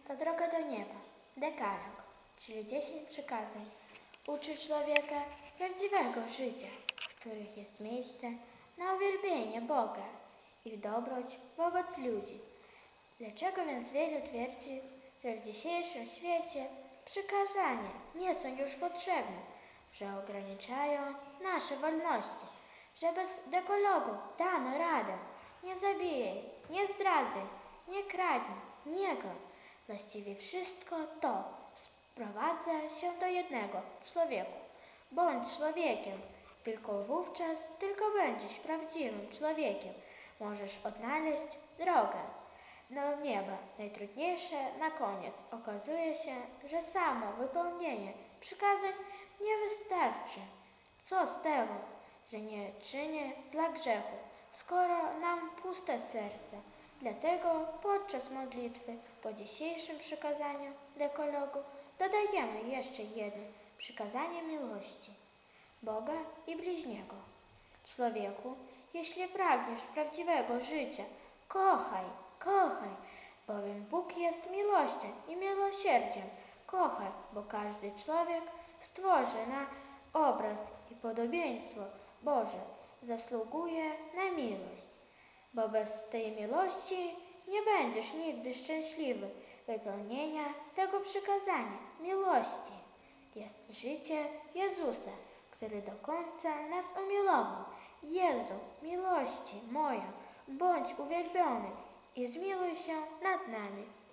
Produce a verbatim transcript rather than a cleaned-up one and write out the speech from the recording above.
To droga do nieba, dekalog, czyli dziesięć przykazań, uczy człowieka prawdziwego życia, w których jest miejsce na uwielbienie Boga i dobroć wobec ludzi. Dlaczego więc wielu twierdzi, że w dzisiejszym świecie przykazania nie są już potrzebne, że ograniczają nasze wolności, że bez dekalogu damy radę, nie zabijaj, nie zdradzaj, nie kradnij, nie kłam. Właściwie wszystko to sprowadza się do jednego: człowieku. Bądź człowiekiem, tylko wówczas tylko będziesz prawdziwym człowiekiem. Możesz odnaleźć drogę do nieba. Najtrudniejsze na koniec. Okazuje się, że samo wypełnienie przykazań nie wystarczy. Co z tego, że nie czynię dla grzechu, skoro mam puste serce? Dlatego podczas modlitwy po dzisiejszym przykazaniu dekalogu dodajemy jeszcze jedno przykazanie miłości Boga i bliźniego. Człowieku, jeśli pragniesz prawdziwego życia, kochaj, kochaj, bowiem Bóg jest miłością i miłosierdziem. Kochaj, bo każdy człowiek stworzony na obraz i podobieństwo Boże zasługuje na miłość, bo bez tej miłości nie będziesz nigdy szczęśliwy. Wypełnienia tego przykazania miłości jest życie Jezusa, który do końca nas umiłował. Jezu, miłości moja, bądź uwielbiony i zmiłuj się nad nami.